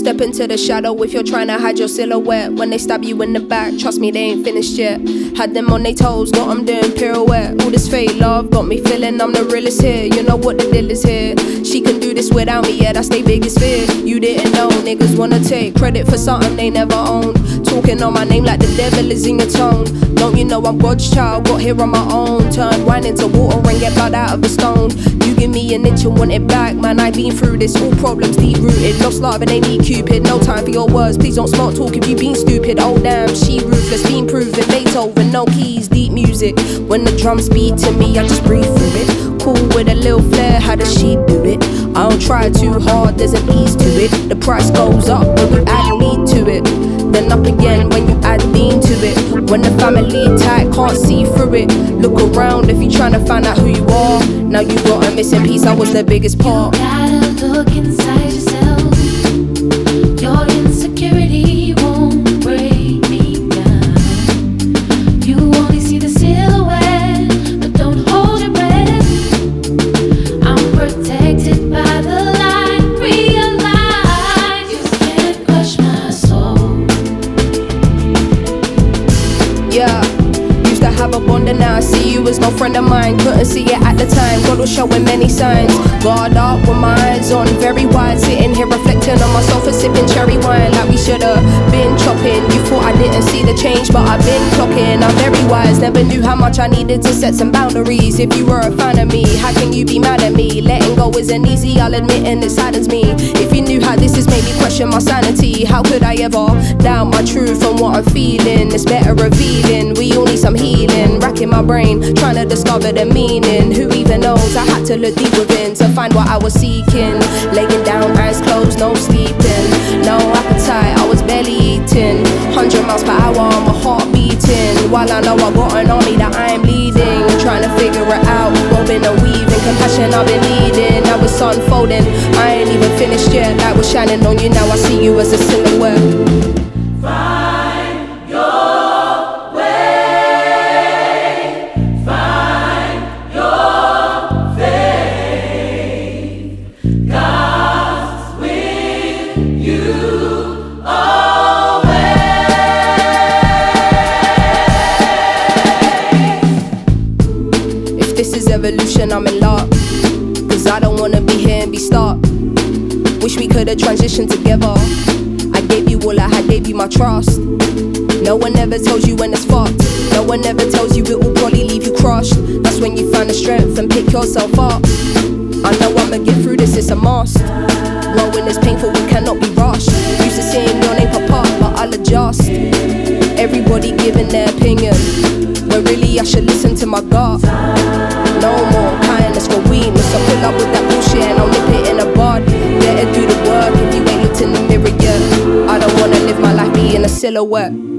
step into the shadow if you're trying to hide your silhouette. When they stab you in the back, trust me, they ain't finished yet. Had them on their toes, got them doing pirouette. All this fake love got me feeling I'm the realest here. You know what the deal is here. She can do this without me, yeah, that's their biggest fear. You didn't know, niggas wanna take credit for something they never owned. Talking on my name like the devil is in your tone. Don't you know I'm God's child, got here on my own. Turn wine into water and get blood out of the stone. You give me an inch and want it back, man, I've been through this. All problems deep rooted, lost love and they need Cupid. No time for your words, please don't smart talk if you been stupid. Oh damn, she ruthless, been proven. Beethoven, no keys, deep music. When the drums beat to me, I just breathe through it. Cool with a little flair, how does she do it? I don't try too hard, there's an ease to it. The price goes up when you add me to it, then up again when you add Dean to it. When the family tight, can't see through it. Look around if you're trying to find out who you are. Now you got a missing piece, I was the biggest part. You gotta look inside yourself. Your insecurity won't break me down. You only see the silhouette, but don't hold your breath. I'm protected by the light. Realize you can't crush my soul. Yeah, used to have a bond and now I see you as no friend of mine. Couldn't see it at the time, God was showing many signs. Guard up with my eyes on, very wide. Sitting here reflecting on myself and sipping cherry wine. Like we should've been chopping. You thought I didn't see the change, but I've been clocking. I'm very wise, never knew how much I needed to set some boundaries. If you were a fan of me, how can you be mad at me? Letting go isn't easy, I'll admit, and it saddens me. If you knew how this has made me question my sanity, how could I ever doubt my truth and what I'm feeling? It's better revealing, we all need some healing. Racking my brain, trying to discover the meaning. Who even knows? I had to look deep within to find what I was seeking. Laying down, eyes closed, no sleeping, no appetite, I was barely eating. 100 miles per hour, my heart beating. While I know I got an army that I am leading, trying to figure it out, woven and weaving. Compassion I've been needing, now it's unfolding. I ain't even finished yet, light was shining on you. Now I see you as a silhouette. This is evolution, I'm in love. Cause I don't wanna be here and be stuck. Wish we could've transitioned together. I gave you all I had, gave you my trust. No one ever tells you when it's fucked. No one ever tells you it will probably leave you crushed. That's when you find the strength and pick yourself up. I know I'ma get through this, it's a must. Growing is painful, we cannot be rushed. Used to seeing your name pop up, but I'll adjust. Everybody giving their opinion, when really I should listen to my gut. No more kindness for weakness. I pull up with that bullshit and I'll nip it in the bud. Better do the work if you ain't looked in the mirror yet. I don't wanna live my life being a silhouette.